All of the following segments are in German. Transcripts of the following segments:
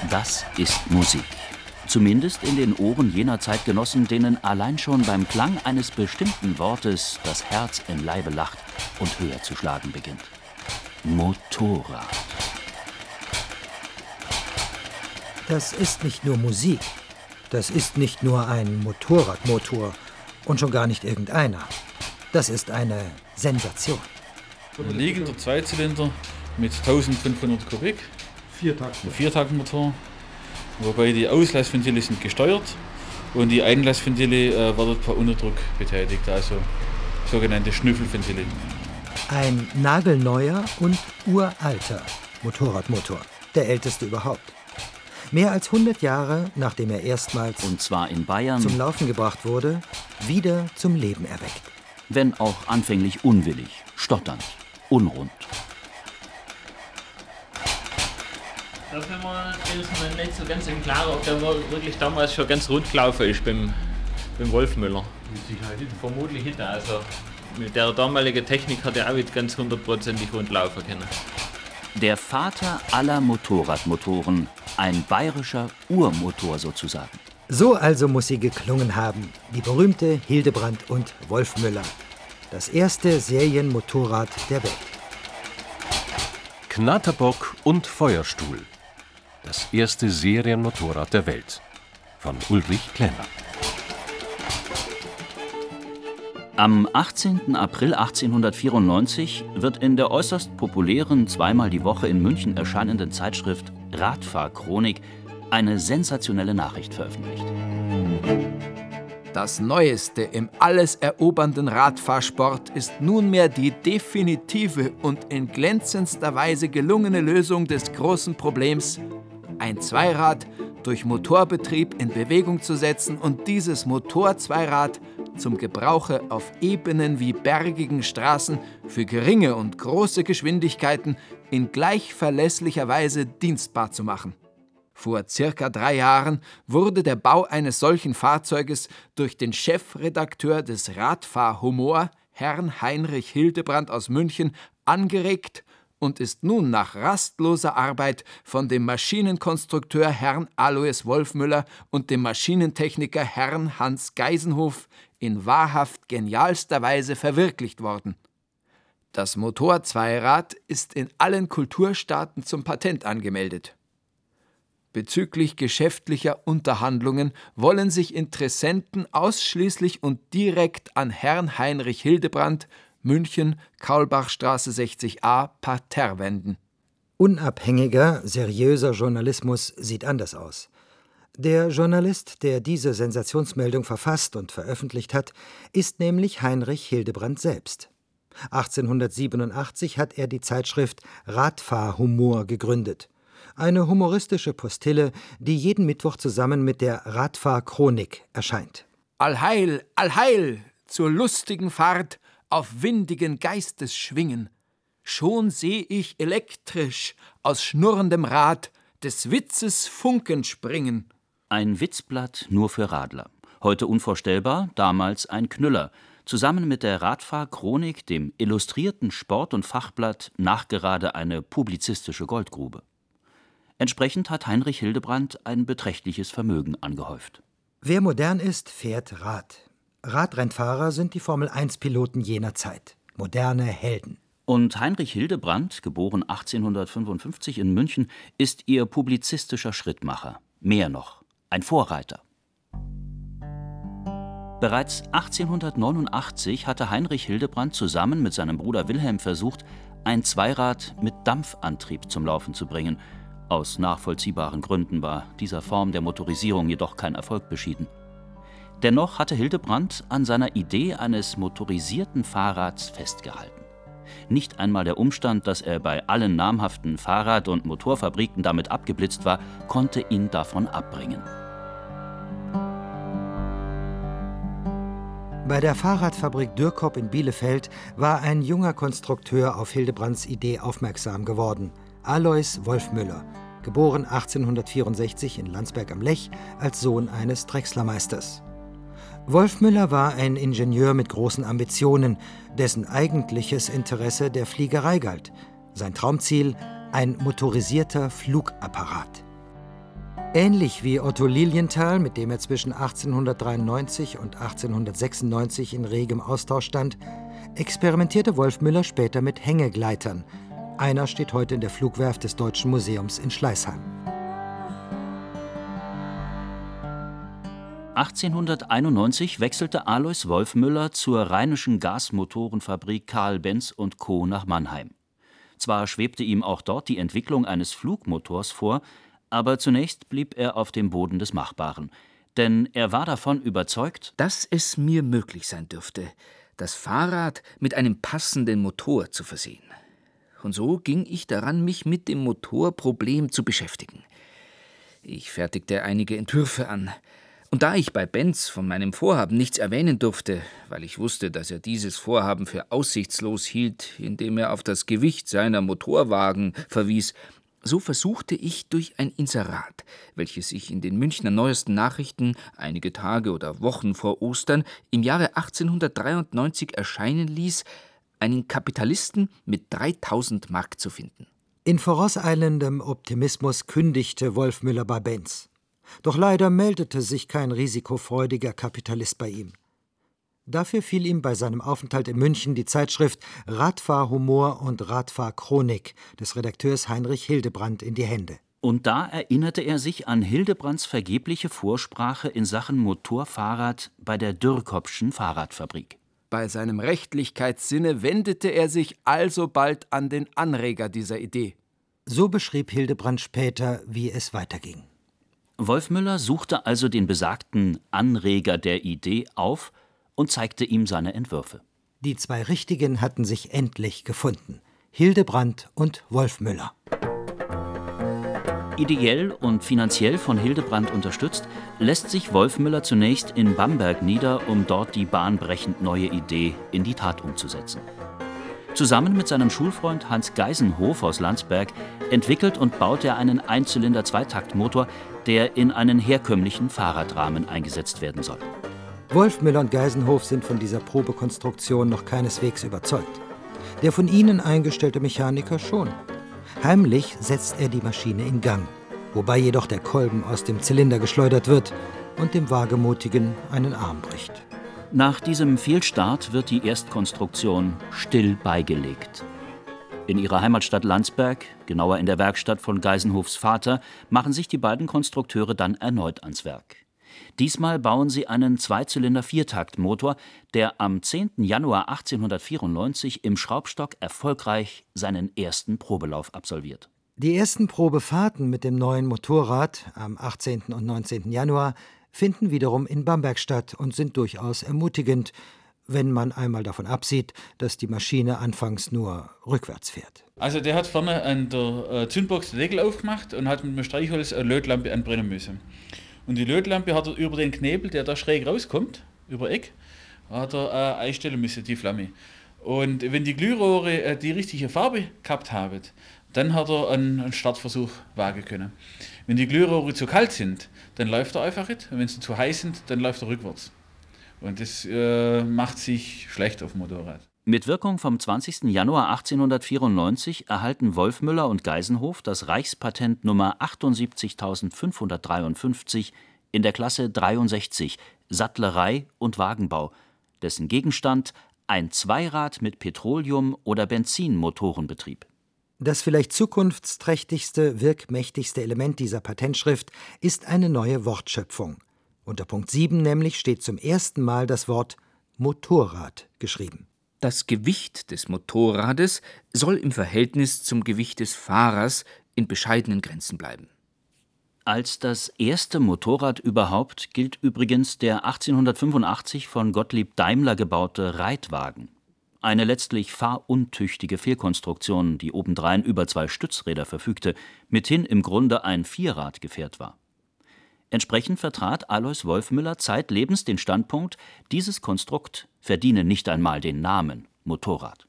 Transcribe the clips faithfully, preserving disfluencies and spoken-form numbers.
Das ist Musik. Zumindest in den Ohren jener Zeitgenossen, denen allein schon beim Klang eines bestimmten Wortes das Herz im Leibe lacht und höher zu schlagen beginnt. Motorrad. Das ist nicht nur Musik. Das ist nicht nur ein Motorradmotor und schon gar nicht irgendeiner. Das ist eine Sensation. Ein liegender Zweizylinder mit eintausendfünfhundert Kubik. Viertakter. Viertaktmotor. Wobei die Auslassventile sind gesteuert und die Einlassventile äh, werden per Unterdruck betätigt, also sogenannte Schnüffelventile. Ein nagelneuer und uralter Motorradmotor, der älteste überhaupt. Mehr als hundert Jahre, nachdem er erstmals, und zwar in Bayern, zum Laufen gebracht wurde, wieder zum Leben erweckt. Wenn auch anfänglich unwillig, stotternd, unrund. Da sind wir uns nicht so ganz im Klaren, ob der wirklich damals schon ganz rund gelaufen ist beim, beim Wolfmüller. Mit Sicherheit nicht. Vermutlich nicht. Also mit der damaligen Technik hat er auch nicht ganz hundertprozentig rund laufen können. Der Vater aller Motorradmotoren, ein bayerischer Urmotor sozusagen. So also muss sie geklungen haben, die berühmte Hildebrand und Wolfmüller. Das erste Serienmotorrad der Welt. Knatterbock und Feuerstuhl. Das erste Serienmotorrad der Welt. Von Ulrich Klenner. Am achtzehnten April achtzehnhundertvierundneunzig wird in der äußerst populären, zweimal die Woche in München erscheinenden Zeitschrift Radfahrchronik eine sensationelle Nachricht veröffentlicht. Das Neueste im alles erobernden Radfahrsport ist nunmehr die definitive und in glänzendster Weise gelungene Lösung des großen Problems, ein Zweirad durch Motorbetrieb in Bewegung zu setzen und dieses Motorzweirad zum Gebrauche auf ebenen wie bergigen Straßen für geringe und große Geschwindigkeiten in gleich verlässlicher Weise dienstbar zu machen. Vor circa drei Jahren wurde der Bau eines solchen Fahrzeuges durch den Chefredakteur des Radfahrhumor, Herrn Heinrich Hildebrand aus München, angeregt und ist nun nach rastloser Arbeit von dem Maschinenkonstrukteur Herrn Alois Wolfmüller und dem Maschinentechniker Herrn Hans Geisenhof in wahrhaft genialster Weise verwirklicht worden. Das Motorzweirad ist in allen Kulturstaaten zum Patent angemeldet. Bezüglich geschäftlicher Unterhandlungen wollen sich Interessenten ausschließlich und direkt an Herrn Heinrich Hildebrand, München, Kaulbachstraße sechzig a, Parterre wenden. Unabhängiger, seriöser Journalismus sieht anders aus. Der Journalist, der diese Sensationsmeldung verfasst und veröffentlicht hat, ist nämlich Heinrich Hildebrand selbst. achtzehnhundertsiebenundachtzig hat er die Zeitschrift Radfahrhumor gegründet. Eine humoristische Postille, die jeden Mittwoch zusammen mit der Radfahrchronik erscheint. Allheil, allheil, zur lustigen Fahrt auf windigen Geistesschwingen. Schon seh ich elektrisch aus schnurrendem Rad des Witzes Funken springen. Ein Witzblatt nur für Radler. Heute unvorstellbar, damals ein Knüller. Zusammen mit der Radfahrchronik, dem illustrierten Sport- und Fachblatt, nachgerade eine publizistische Goldgrube. Entsprechend hat Heinrich Hildebrand ein beträchtliches Vermögen angehäuft. Wer modern ist, fährt Rad. Radrennfahrer sind die Formel eins Piloten jener Zeit. Moderne Helden. Und Heinrich Hildebrand, geboren achtzehnhundertfünfundfünfzig in München, ist ihr publizistischer Schrittmacher. Mehr noch, ein Vorreiter. Bereits achtzehnhundertneunundachtzig hatte Heinrich Hildebrand zusammen mit seinem Bruder Wilhelm versucht, ein Zweirad mit Dampfantrieb zum Laufen zu bringen. Aus nachvollziehbaren Gründen war dieser Form der Motorisierung jedoch kein Erfolg beschieden. Dennoch hatte Hildebrand an seiner Idee eines motorisierten Fahrrads festgehalten. Nicht einmal der Umstand, dass er bei allen namhaften Fahrrad- und Motorfabriken damit abgeblitzt war, konnte ihn davon abbringen. Bei der Fahrradfabrik Dürkop in Bielefeld war ein junger Konstrukteur auf Hildebrands Idee aufmerksam geworden. Alois Wolfmüller, geboren achtzehnhundertvierundsechzig in Landsberg am Lech als Sohn eines Drechslermeisters. Wolfmüller war ein Ingenieur mit großen Ambitionen, dessen eigentliches Interesse der Fliegerei galt. Sein Traumziel: ein motorisierter Flugapparat. Ähnlich wie Otto Lilienthal, mit dem er zwischen achtzehnhundertdreiundneunzig und achtzehnhundertsechsundneunzig in regem Austausch stand, experimentierte Wolfmüller später mit Hängegleitern. Einer steht heute in der Flugwerft des Deutschen Museums in Schleißheim. achtzehnhunderteinundneunzig wechselte Alois Wolfmüller zur rheinischen Gasmotorenfabrik Karl Benz und Co. nach Mannheim. Zwar schwebte ihm auch dort die Entwicklung eines Flugmotors vor, aber zunächst blieb er auf dem Boden des Machbaren. Denn er war davon überzeugt, dass es mir möglich sein dürfte, das Fahrrad mit einem passenden Motor zu versehen. Und so ging ich daran, mich mit dem Motorproblem zu beschäftigen. Ich fertigte einige Entwürfe an. Und da ich bei Benz von meinem Vorhaben nichts erwähnen durfte, weil ich wusste, dass er dieses Vorhaben für aussichtslos hielt, indem er auf das Gewicht seiner Motorwagen verwies, so versuchte ich durch ein Inserat, welches ich in den Münchner Neuesten Nachrichten einige Tage oder Wochen vor Ostern im Jahre achtzehnhundertdreiundneunzig erscheinen ließ, einen Kapitalisten mit dreitausend Mark zu finden. In vorauseilendem Optimismus kündigte Wolfmüller bei Benz. Doch leider meldete sich kein risikofreudiger Kapitalist bei ihm. Dafür fiel ihm bei seinem Aufenthalt in München die Zeitschrift Radfahrhumor und Radfahrchronik des Redakteurs Heinrich Hildebrandt in die Hände. Und da erinnerte er sich an Hildebrandts vergebliche Vorsprache in Sachen Motorfahrrad bei der Dürrkoppschen Fahrradfabrik. Bei seinem Rechtlichkeitssinne wendete er sich alsobald an den Anreger dieser Idee. So beschrieb Hildebrandt später, wie es weiterging. Wolfmüller suchte also den besagten Anreger der Idee auf und zeigte ihm seine Entwürfe. Die zwei Richtigen hatten sich endlich gefunden: Hildebrandt und Wolfmüller. Ideell und finanziell von Hildebrandt unterstützt, lässt sich Wolfmüller zunächst in Bamberg nieder, um dort die bahnbrechend neue Idee in die Tat umzusetzen. Zusammen mit seinem Schulfreund Hans Geisenhof aus Landsberg entwickelt und baut er einen Einzylinder-Zweitaktmotor, der in einen herkömmlichen Fahrradrahmen eingesetzt werden soll. Wolfmüller und Geisenhof sind von dieser Probekonstruktion noch keineswegs überzeugt. Der von ihnen eingestellte Mechaniker schon. Heimlich setzt er die Maschine in Gang, wobei jedoch der Kolben aus dem Zylinder geschleudert wird und dem Wagemutigen einen Arm bricht. Nach diesem Fehlstart wird die Erstkonstruktion still beigelegt. In ihrer Heimatstadt Landsberg, genauer in der Werkstatt von Geisenhofs Vater, machen sich die beiden Konstrukteure dann erneut ans Werk. Diesmal bauen sie einen Zweizylinder-Viertaktmotor, der am zehnten Januar achtzehnhundertvierundneunzig im Schraubstock erfolgreich seinen ersten Probelauf absolviert. Die ersten Probefahrten mit dem neuen Motorrad am achtzehnten und neunzehnten Januar finden wiederum in Bamberg statt und sind durchaus ermutigend, wenn man einmal davon absieht, dass die Maschine anfangs nur rückwärts fährt. Also der hat vorne an der äh, Zündbox den Deckel aufgemacht und hat mit dem Streichholz eine Lötlampe anbrennen müssen. Und die Lötlampe hat er über den Knebel, der da schräg rauskommt, über Eck, hat er äh, einstellen müssen, die Flamme. Und wenn die Glührohre äh, die richtige Farbe gehabt haben, dann hat er einen, einen Startversuch wagen können. Wenn die Glührohre zu kalt sind, dann läuft er einfach nicht. Und wenn sie zu heiß sind, dann läuft er rückwärts. Und das äh, macht sich schlecht auf dem Motorrad. Mit Wirkung vom zwanzigsten Januar achtzehnhundertvierundneunzig erhalten Wolfmüller und Geisenhof das Reichspatent Nummer achtundsiebzigtausendfünfhundertdreiundfünfzig in der Klasse dreiundsechzig, Sattlerei und Wagenbau, dessen Gegenstand ein Zweirad mit Petroleum- oder Benzinmotorenbetrieb. Das vielleicht zukunftsträchtigste, wirkmächtigste Element dieser Patentschrift ist eine neue Wortschöpfung. Unter Punkt sieben nämlich steht zum ersten Mal das Wort Motorrad geschrieben. Das Gewicht des Motorrades soll im Verhältnis zum Gewicht des Fahrers in bescheidenen Grenzen bleiben. Als das erste Motorrad überhaupt gilt übrigens der achtzehnhundertfünfundachtzig von Gottlieb Daimler gebaute Reitwagen. Eine letztlich fahruntüchtige Fehlkonstruktion, die obendrein über zwei Stützräder verfügte, mithin im Grunde ein Vierradgefährt war. Entsprechend vertrat Alois Wolfmüller zeitlebens den Standpunkt, dieses Konstrukt verdiene nicht einmal den Namen Motorrad.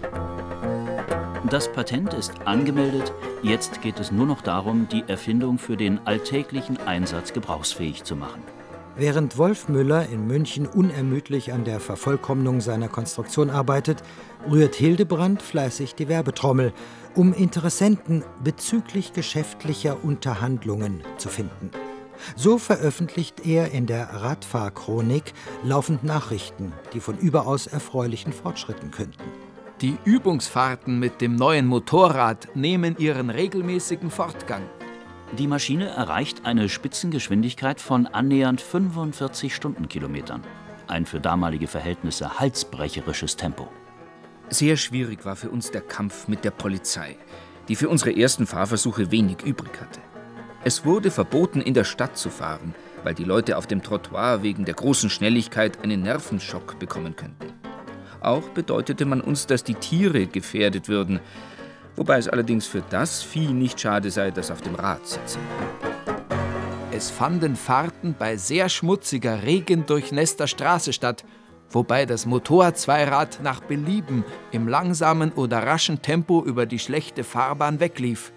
Das Patent ist angemeldet, jetzt geht es nur noch darum, die Erfindung für den alltäglichen Einsatz gebrauchsfähig zu machen. Während Wolfmüller in München unermüdlich an der Vervollkommnung seiner Konstruktion arbeitet, rührt Hildebrandt fleißig die Werbetrommel, um Interessenten bezüglich geschäftlicher Unterhandlungen zu finden. So veröffentlicht er in der Radfahrchronik laufend Nachrichten, die von überaus erfreulichen Fortschritten künden. Die Übungsfahrten mit dem neuen Motorrad nehmen ihren regelmäßigen Fortgang. Die Maschine erreicht eine Spitzengeschwindigkeit von annähernd fünfundvierzig Stundenkilometern. Ein für damalige Verhältnisse halsbrecherisches Tempo. Sehr schwierig war für uns der Kampf mit der Polizei, die für unsere ersten Fahrversuche wenig übrig hatte. Es wurde verboten, in der Stadt zu fahren, weil die Leute auf dem Trottoir wegen der großen Schnelligkeit einen Nervenschock bekommen könnten. Auch bedeutete man uns, dass die Tiere gefährdet würden, wobei es allerdings für das Vieh nicht schade sei, das auf dem Rad sitze. Es fanden Fahrten bei sehr schmutziger, regendurchnässter Straße statt, wobei das Motorzweirad nach Belieben im langsamen oder raschen Tempo über die schlechte Fahrbahn weglief.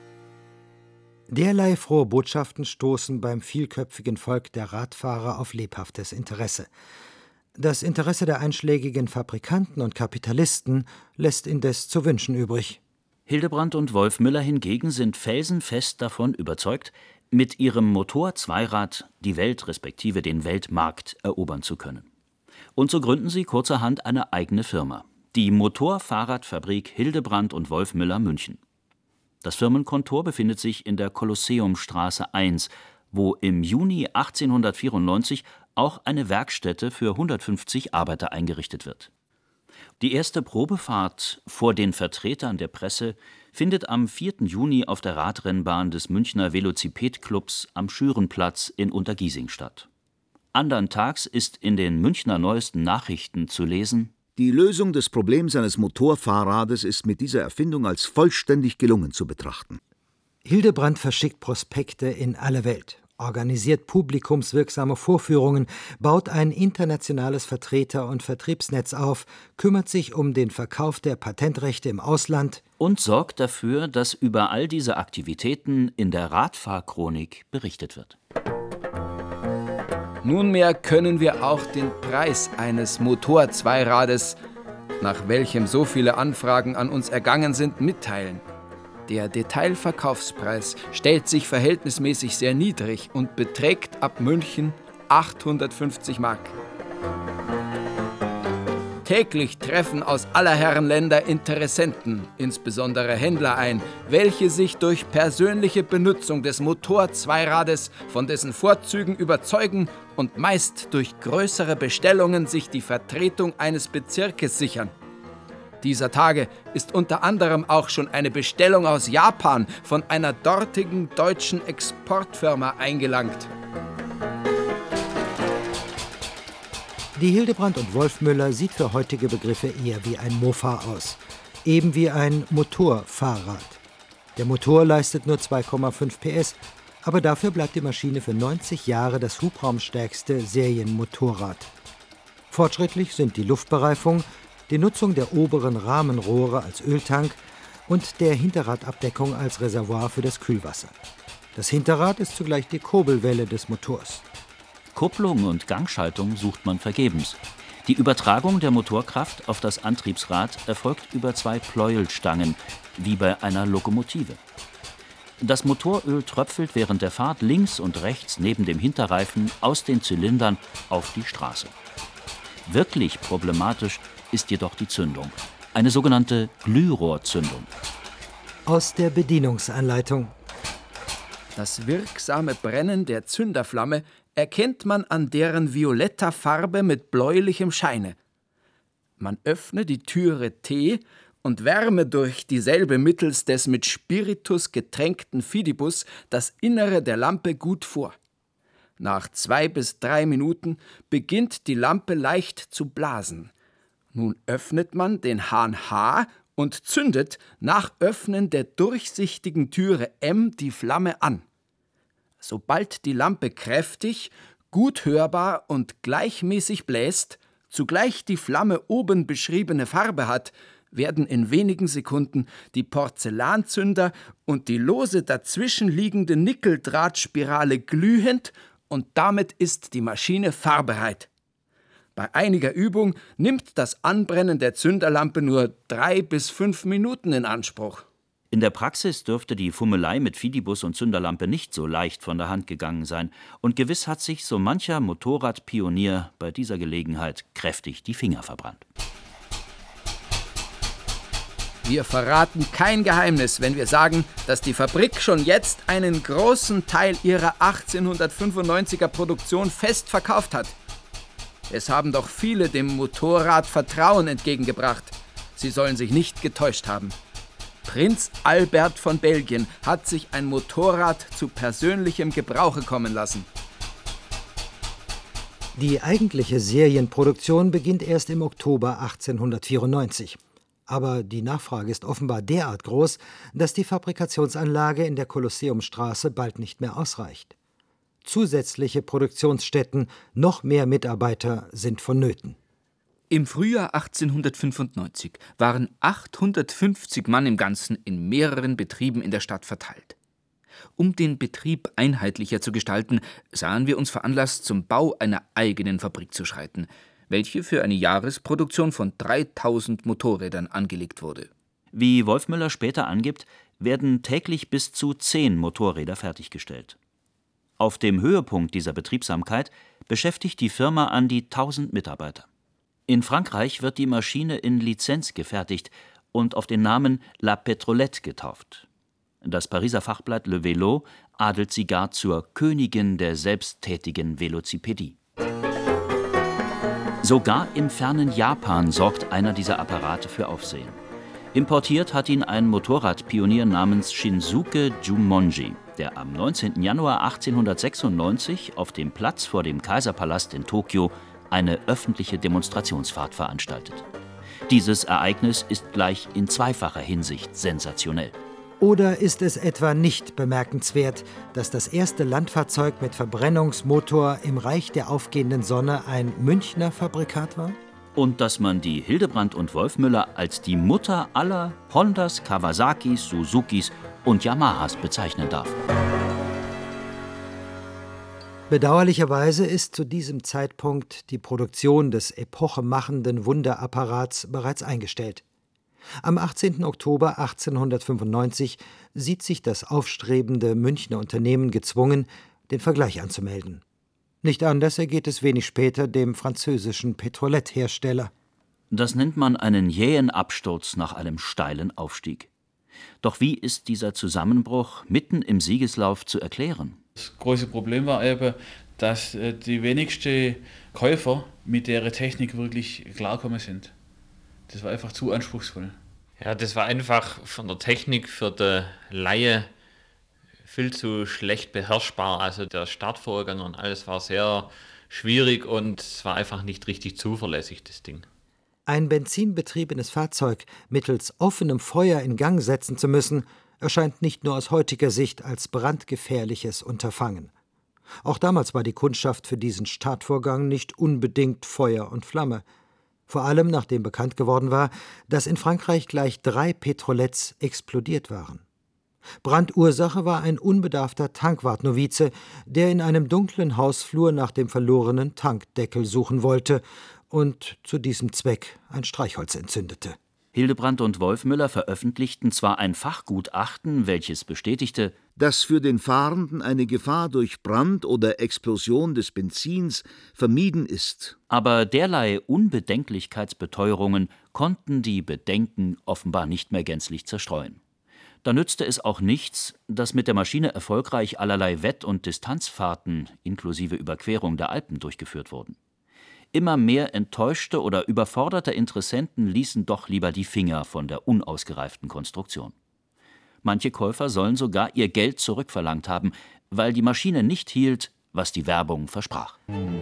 Derlei frohe Botschaften stoßen beim vielköpfigen Volk der Radfahrer auf lebhaftes Interesse. Das Interesse der einschlägigen Fabrikanten und Kapitalisten lässt indes zu wünschen übrig. Hildebrandt und Wolfmüller hingegen sind felsenfest davon überzeugt, mit ihrem Motor-Zweirad die Welt respektive den Weltmarkt erobern zu können. Und so gründen sie kurzerhand eine eigene Firma, die Motorfahrradfabrik Hildebrandt und Wolfmüller München. Das Firmenkontor befindet sich in der Kolosseumstraße eins, wo im Juni achtzehnhundertvierundneunzig auch eine Werkstätte für hundertfünfzig Arbeiter eingerichtet wird. Die erste Probefahrt vor den Vertretern der Presse findet am vierten Juni auf der Radrennbahn des Münchner Velociped-Clubs am Schürenplatz in Untergiesing statt. Andern Tags ist in den Münchner Neuesten Nachrichten zu lesen: Die Lösung des Problems eines Motorfahrrades ist mit dieser Erfindung als vollständig gelungen zu betrachten. Hildebrandt verschickt Prospekte in alle Welt, organisiert publikumswirksame Vorführungen, baut ein internationales Vertreter- und Vertriebsnetz auf, kümmert sich um den Verkauf der Patentrechte im Ausland und sorgt dafür, dass über all diese Aktivitäten in der Radfahrchronik berichtet wird. Nunmehr können wir auch den Preis eines Motorzweirades, nach welchem so viele Anfragen an uns ergangen sind, mitteilen. Der Detailverkaufspreis stellt sich verhältnismäßig sehr niedrig und beträgt ab München achthundertfünfzig Mark. Täglich treffen aus aller Herren Länder Interessenten, insbesondere Händler ein, welche sich durch persönliche Benutzung des Motorzweirades von dessen Vorzügen überzeugen und meist durch größere Bestellungen sich die Vertretung eines Bezirkes sichern. Dieser Tage ist unter anderem auch schon eine Bestellung aus Japan von einer dortigen deutschen Exportfirma eingelangt. Die Hildebrandt und Wolfmüller sieht für heutige Begriffe eher wie ein Mofa aus, eben wie ein Motorfahrrad. Der Motor leistet nur zwei Komma fünf P S, aber dafür bleibt die Maschine für neunzig Jahre das hubraumstärkste Serienmotorrad. Fortschrittlich sind die Luftbereifung, die Nutzung der oberen Rahmenrohre als Öltank und der Hinterradabdeckung als Reservoir für das Kühlwasser. Das Hinterrad ist zugleich die Kurbelwelle des Motors. Kupplung und Gangschaltung sucht man vergebens. Die Übertragung der Motorkraft auf das Antriebsrad erfolgt über zwei Pleuelstangen, wie bei einer Lokomotive. Das Motoröl tröpfelt während der Fahrt links und rechts neben dem Hinterreifen aus den Zylindern auf die Straße. Wirklich problematisch ist jedoch die Zündung, eine sogenannte Glührohrzündung. Aus der Bedienungsanleitung. Das wirksame Brennen der Zünderflamme erkennt man an deren violetter Farbe mit bläulichem Scheine. Man öffne die Türe T und wärme durch dieselbe mittels des mit Spiritus getränkten Fidibus das Innere der Lampe gut vor. Nach zwei bis drei Minuten beginnt die Lampe leicht zu blasen. Nun öffnet man den Hahn H und zündet nach Öffnen der durchsichtigen Türe M die Flamme an. Sobald die Lampe kräftig, gut hörbar und gleichmäßig bläst, zugleich die Flamme oben beschriebene Farbe hat, werden in wenigen Sekunden die Porzellanzünder und die lose dazwischen liegende Nickeldrahtspirale glühend und damit ist die Maschine fahrbereit. Bei einiger Übung nimmt das Anbrennen der Zünderlampe nur drei bis fünf Minuten in Anspruch. In der Praxis dürfte die Fummelei mit Fidibus und Zünderlampe nicht so leicht von der Hand gegangen sein. Und gewiss hat sich so mancher Motorradpionier bei dieser Gelegenheit kräftig die Finger verbrannt. Wir verraten kein Geheimnis, wenn wir sagen, dass die Fabrik schon jetzt einen großen Teil ihrer achtzehnhundertfünfundneunziger Produktion fest verkauft hat. Es haben doch viele dem Motorrad Vertrauen entgegengebracht. Sie sollen sich nicht getäuscht haben. Prinz Albert von Belgien hat sich ein Motorrad zu persönlichem Gebrauche kommen lassen. Die eigentliche Serienproduktion beginnt erst im Oktober achtzehnhundertvierundneunzig. Aber die Nachfrage ist offenbar derart groß, dass die Fabrikationsanlage in der Kolosseumstraße bald nicht mehr ausreicht. Zusätzliche Produktionsstätten, noch mehr Mitarbeiter sind vonnöten. Im Frühjahr achtzehnhundertfünfundneunzig waren achthundertfünfzig Mann im Ganzen in mehreren Betrieben in der Stadt verteilt. Um den Betrieb einheitlicher zu gestalten, sahen wir uns veranlasst, zum Bau einer eigenen Fabrik zu schreiten, welche für eine Jahresproduktion von dreitausend Motorrädern angelegt wurde. Wie Wolfmüller später angibt, werden täglich bis zu zehn Motorräder fertiggestellt. Auf dem Höhepunkt dieser Betriebsamkeit beschäftigt die Firma an die tausend Mitarbeiter. In Frankreich wird die Maschine in Lizenz gefertigt und auf den Namen La Pétrolette getauft. Das Pariser Fachblatt Le Vélo adelt sie gar zur Königin der selbsttätigen Velocipedie. Sogar im fernen Japan sorgt einer dieser Apparate für Aufsehen. Importiert hat ihn ein Motorradpionier namens Shinsuke Jumonji, der am neunzehnten Januar achtzehnhundertsechsundneunzig auf dem Platz vor dem Kaiserpalast in Tokio eine öffentliche Demonstrationsfahrt veranstaltet. Dieses Ereignis ist gleich in zweifacher Hinsicht sensationell. Oder ist es etwa nicht bemerkenswert, dass das erste Landfahrzeug mit Verbrennungsmotor im Reich der aufgehenden Sonne ein Münchner Fabrikat war? Und dass man die Hildebrandt und Wolfmüller als die Mutter aller Hondas, Kawasakis, Suzukis und Yamahas bezeichnen darf. Bedauerlicherweise ist zu diesem Zeitpunkt die Produktion des epochemachenden Wunderapparats bereits eingestellt. Am achtzehnten Oktober achtzehnhundertfünfundneunzig sieht sich das aufstrebende Münchner Unternehmen gezwungen, den Vergleich anzumelden. Nicht anders ergeht es wenig später dem französischen Pétrolette-Hersteller. Das nennt man einen jähen Absturz nach einem steilen Aufstieg. Doch wie ist dieser Zusammenbruch mitten im Siegeslauf zu erklären? Das große Problem war eben, dass die wenigsten Käufer mit der Technik wirklich klarkommen sind. Das war einfach zu anspruchsvoll. Ja, das war einfach von der Technik für die Laie viel zu schlecht beherrschbar. Also der Startvorgang und alles war sehr schwierig und es war einfach nicht richtig zuverlässig, das Ding. Ein benzinbetriebenes Fahrzeug mittels offenem Feuer in Gang setzen zu müssen, erscheint nicht nur aus heutiger Sicht als brandgefährliches Unterfangen. Auch damals war die Kundschaft für diesen Startvorgang nicht unbedingt Feuer und Flamme. Vor allem nachdem bekannt geworden war, dass in Frankreich gleich drei Pétrolettes explodiert waren. Brandursache war ein unbedarfter Tankwart-Novize, der in einem dunklen Hausflur nach dem verlorenen Tankdeckel suchen wollte und zu diesem Zweck ein Streichholz entzündete. Hildebrandt und Wolfmüller veröffentlichten zwar ein Fachgutachten, welches bestätigte, dass für den Fahrenden eine Gefahr durch Brand oder Explosion des Benzins vermieden ist. Aber derlei Unbedenklichkeitsbeteuerungen konnten die Bedenken offenbar nicht mehr gänzlich zerstreuen. Da nützte es auch nichts, dass mit der Maschine erfolgreich allerlei Wett- und Distanzfahrten inklusive Überquerung der Alpen durchgeführt wurden. Immer mehr enttäuschte oder überforderte Interessenten ließen doch lieber die Finger von der unausgereiften Konstruktion. Manche Käufer sollen sogar ihr Geld zurückverlangt haben, weil die Maschine nicht hielt, was die Werbung versprach.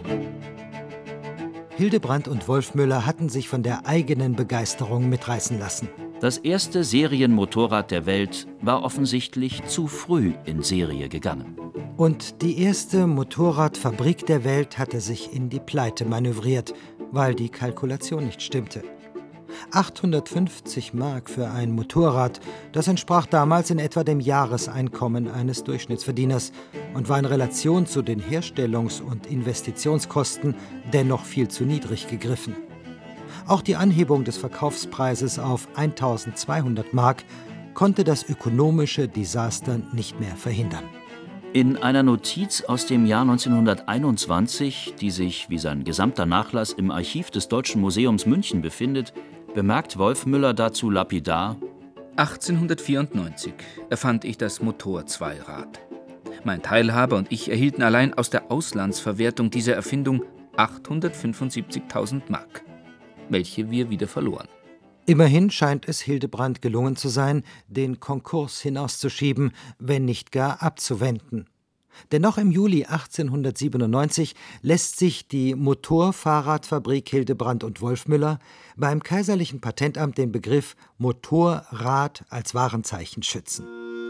Hildebrandt und Wolfmüller hatten sich von der eigenen Begeisterung mitreißen lassen. Das erste Serienmotorrad der Welt war offensichtlich zu früh in Serie gegangen. Und die erste Motorradfabrik der Welt hatte sich in die Pleite manövriert, weil die Kalkulation nicht stimmte. achthundertfünfzig Mark für ein Motorrad, das entsprach damals in etwa dem Jahreseinkommen eines Durchschnittsverdieners und war in Relation zu den Herstellungs- und Investitionskosten dennoch viel zu niedrig gegriffen. Auch die Anhebung des Verkaufspreises auf eintausendzweihundert Mark konnte das ökonomische Desaster nicht mehr verhindern. In einer Notiz aus dem Jahr neunzehnhunderteinundzwanzig, die sich wie sein gesamter Nachlass im Archiv des Deutschen Museums München befindet, bemerkt Wolfmüller dazu lapidar: achtzehnhundertvierundneunzig erfand ich das Motorzweirad. Mein Teilhaber und ich erhielten allein aus der Auslandsverwertung dieser Erfindung achthundertfünfundsiebzigtausend Mark, welche wir wieder verloren. Immerhin scheint es Hildebrand gelungen zu sein, den Konkurs hinauszuschieben, wenn nicht gar abzuwenden. Denn noch im Juli achtzehnhundertsiebenundneunzig lässt sich die Motorfahrradfabrik Hildebrand und Wolfmüller beim Kaiserlichen Patentamt den Begriff Motorrad als Warenzeichen schützen.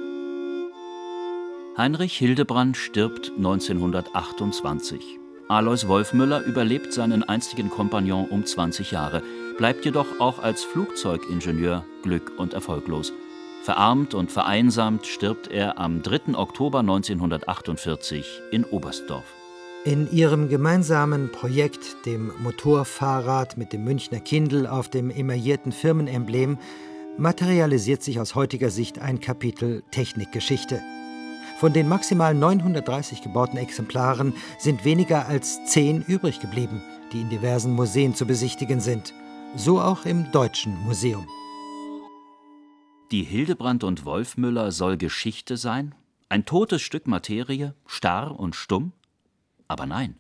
Heinrich Hildebrand stirbt neunzehnhundertachtundzwanzig. Alois Wolfmüller überlebt seinen einstigen Kompagnon um zwanzig Jahre, bleibt jedoch auch als Flugzeugingenieur glück- und erfolglos. Verarmt und vereinsamt stirbt er am dritten Oktober neunzehnhundertachtundvierzig in Oberstdorf. In ihrem gemeinsamen Projekt, dem Motorfahrrad mit dem Münchner Kindl auf dem emaillierten Firmenemblem, materialisiert sich aus heutiger Sicht ein Kapitel Technikgeschichte. Von den maximal neunhundertdreißig gebauten Exemplaren sind weniger als zehn übrig geblieben, die in diversen Museen zu besichtigen sind. So auch im Deutschen Museum. Die Hildebrand und Wolfmüller soll Geschichte sein? Ein totes Stück Materie, starr und stumm? Aber nein.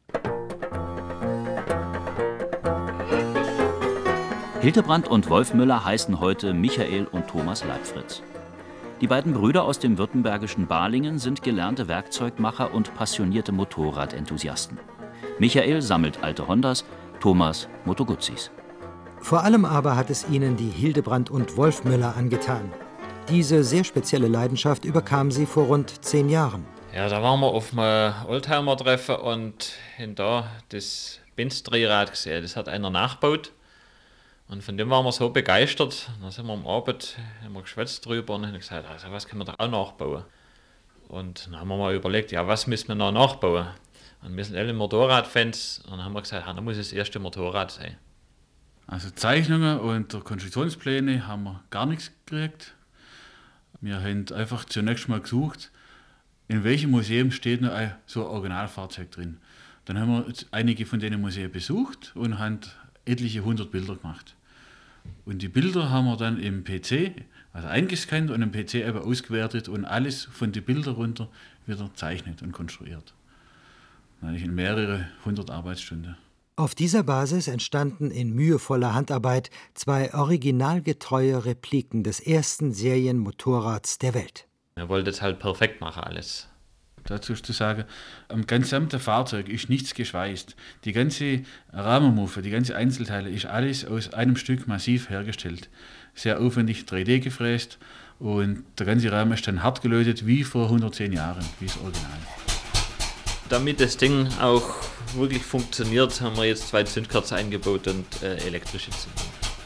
Hildebrand und Wolfmüller heißen heute Michael und Thomas Leibfritz. Die beiden Brüder aus dem württembergischen Balingen sind gelernte Werkzeugmacher und passionierte Motorradenthusiasten. Michael sammelt alte Hondas, Thomas Moto Guzzis. Vor allem aber hat es ihnen die Hildebrand und Wolfmüller angetan. Diese sehr spezielle Leidenschaft überkam sie vor rund zehn Jahren. Ja, da waren wir auf einem Oldtimer-Treffen und haben da das Benz-Drehrad gesehen. Das hat einer nachgebaut. Und von dem waren wir so begeistert. Dann sind wir am Abend haben wir geschwätzt drüber und haben gesagt, also was können wir da auch nachbauen. Und dann haben wir mal überlegt, ja, was müssen wir noch nachbauen? Und wir sind alle Motorradfans und dann haben wir gesagt, ja, dann muss es das erste Motorrad sein. Also Zeichnungen und Konstruktionspläne haben wir gar nichts gekriegt. Wir haben einfach zunächst mal gesucht, in welchem Museum steht noch ein so ein Originalfahrzeug drin. Dann haben wir einige von denen Museen besucht und haben etliche hundert Bilder gemacht. Und die Bilder haben wir dann im P C also eingescannt und im P C eben ausgewertet und alles von den Bildern runter wieder zeichnet und konstruiert. Eigentlich in mehrere hundert Arbeitsstunden. Auf dieser Basis entstanden in mühevoller Handarbeit zwei originalgetreue Repliken des ersten Serienmotorrads der Welt. Er wollte es halt perfekt machen, alles. Dazu ist zu sagen, am gesamten Fahrzeug ist nichts geschweißt. Die ganze Rahmenmuffe, die ganze Einzelteile ist alles aus einem Stück massiv hergestellt. Sehr aufwendig drei D gefräst und der ganze Rahmen ist dann hart gelötet wie vor hundertzehn Jahren, wie das Original. Damit das Ding auch wirklich funktioniert, haben wir jetzt zwei Zündkerzen eingebaut und äh, elektrische Zündung.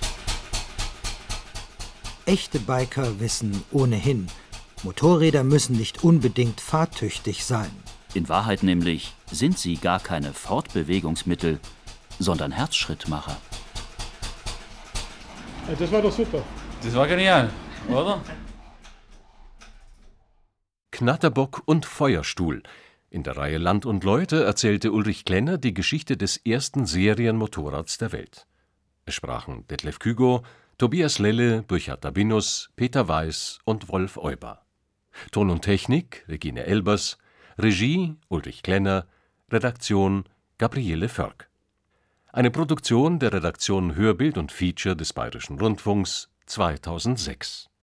Echte Biker wissen ohnehin, Motorräder müssen nicht unbedingt fahrtüchtig sein. In Wahrheit nämlich sind sie gar keine Fortbewegungsmittel, sondern Herzschrittmacher. Das war doch super. Das war genial, oder? Knatterbock und Feuerstuhl. In der Reihe Land und Leute erzählte Ulrich Klenner die Geschichte des ersten Serienmotorrads der Welt. Es sprachen Detlef Kügo, Tobias Lelle, Burchard Dabinus, Peter Weiß und Wolf Euber. Ton und Technik Regine Elbers, Regie Ulrich Klenner, Redaktion Gabriele Förk. Eine Produktion der Redaktion Hörbild und Feature des Bayerischen Rundfunks zweitausendsechs.